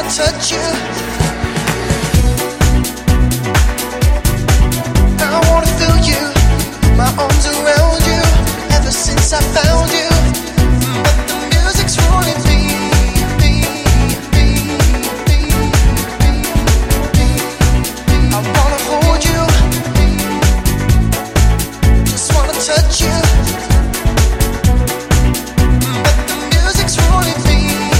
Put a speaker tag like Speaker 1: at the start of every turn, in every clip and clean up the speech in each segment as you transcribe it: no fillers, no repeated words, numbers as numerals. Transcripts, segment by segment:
Speaker 1: touch you. I wanna feel you, my arms around you. Ever since I found you, but the music's ruining me. I wanna hold you, just wanna touch you, but the music's ruining me.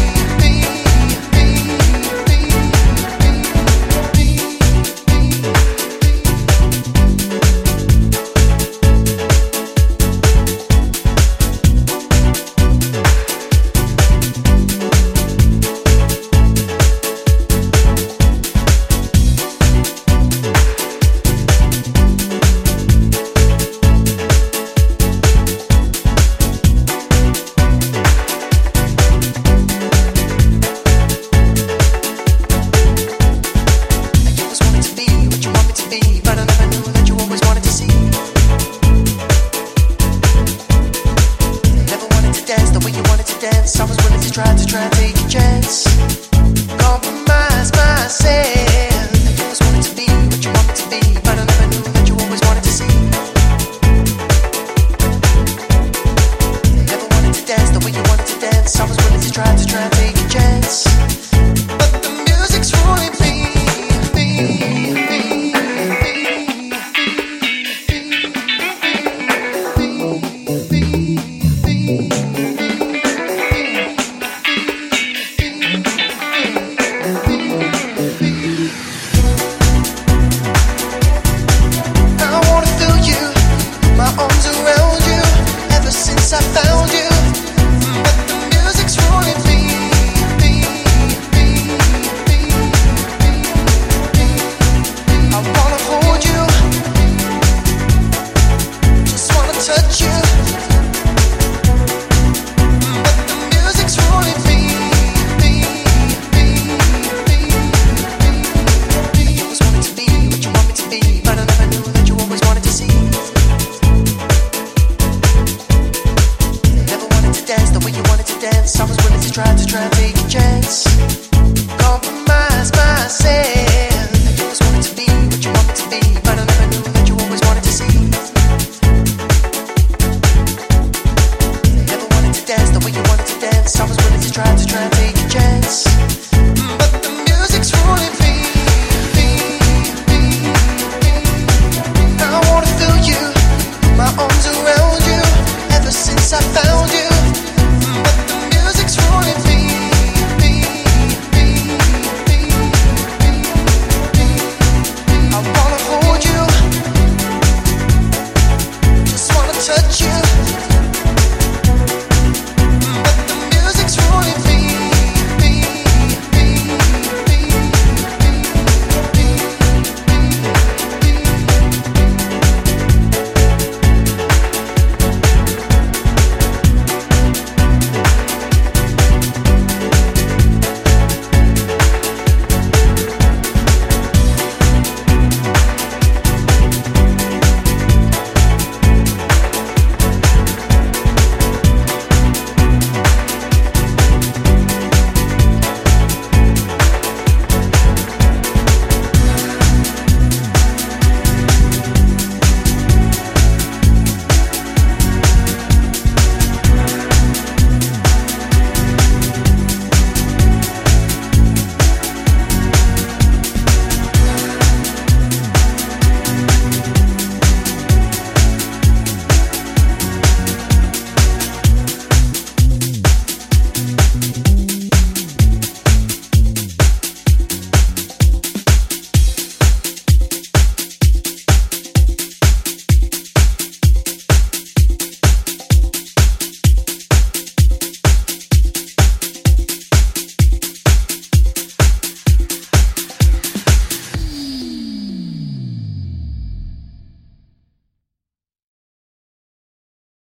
Speaker 1: I was willing to try and take a chance. Compromise myself. I always wanted to be what you want me to be, but I never knew that you always wanted to see. Never wanted to dance the way you wanted to dance. I was willing to try and take a chance, but the music's ruining me. I found you, but the music's ruining me. I wanna hold you, just wanna touch you, but the music's ruining me. I always wanted to be what you want me to be, but I never knew that you always wanted to see. Dance the way you wanted to dance. I was willing to try and take a chance. Compromise myself. I always wanted to be what you want me to be, but I never knew that you always wanted to see. Never wanted to dance the way you wanted to dance. I was willing to try and take